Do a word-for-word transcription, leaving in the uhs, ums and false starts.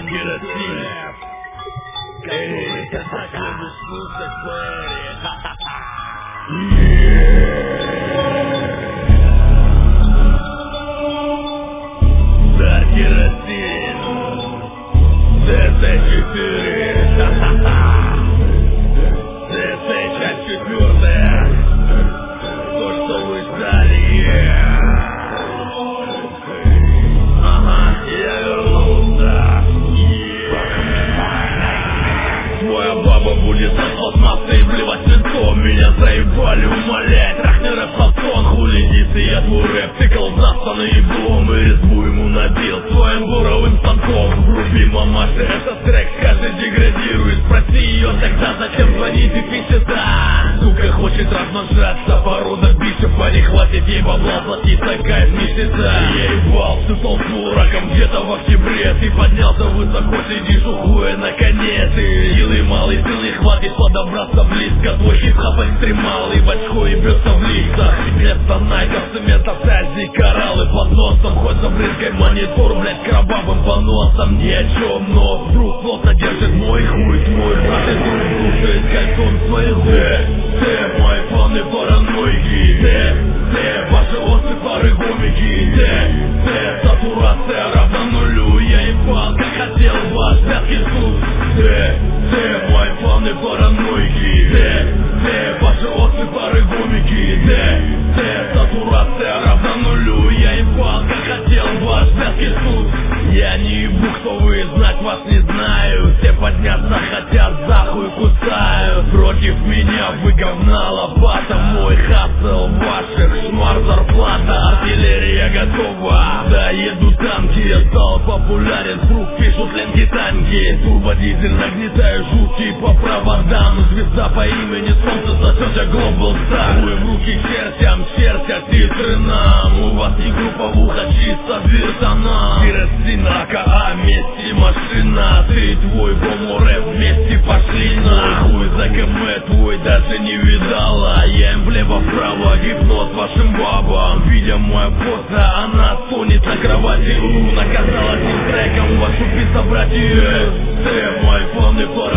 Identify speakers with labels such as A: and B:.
A: Керосин. Какой-то такой слушать Ферри. Да, керосин. ДТ четыре. ДТ часть четвертая. То, что вы ждали. Ага, я вернулся. Твоя баба будет от пластмассы и блевать свинцом. Меня заебали умолять. Трахни рэп фасон, хули дисы. Я твой рэп цикл застану еблом. И резву ему набил своим буровым станком. Вруби, мамаша, этот трек скажи деградирует. Спроси ее тогда, зачем звонить и пишет. Да, сука хочет размножаться. Порода бишепа, не хватит ей бабла платить. Такая нищета. Я ебал всю толпу раком где-то в октябре. Ты поднялся высоко, сидишь у хуя на коне. Ты силы малый, сил не хватит подобраться близко. Твой хип-хоп экстремал и в очко ебется в лицах. Вместо найков, цемента, связи, кораллы под носом. Хоть забрызгай монитор, блять, кровавым поносом. Ни о чем, но вдруг плотно держит мой хуй. Твой брат и друг слушает кольцом своих губ. Ты, мои фаны параноики. Ты, ты, ваши осы пары гомики. Ты, ты, сатурация равна нулю. Я ебал, как хотел ваш вязкий суд. Ты, ты, мои фаны параноики. Ты, ты, ваши осы пары гомики. Ты, ты, сатурация равна нулю. Я ебал, как хотел ваш вязкий суд. Я не ебу, кто вы, знать вас не знаю. Все подняться хотят, за хуй кусают. Против меня вы говна лопата. Мой хасл, ваших шмар зарплата. Артиллерия готова, да еду танки. Я стал популярен, вдруг пишут ленты танки. Турбодизель нагнетаю жутки по проводам. Звезда по имени Солнце сосет, я Global Star. Вы в руки чертям, чертят титры нам. У вас не групповуха, чисто вертона. Керосин, АКА, вместе машина. Ты и твой гомо-рэп вместе пошли на хуй. За КМ твой даже не видала. Я им влево-вправо, гипноз вашим бабам. Видя мое фото, она стонет на кровати. У, наказала этим треком вашу пицца, братья. Ты мой фон и пора.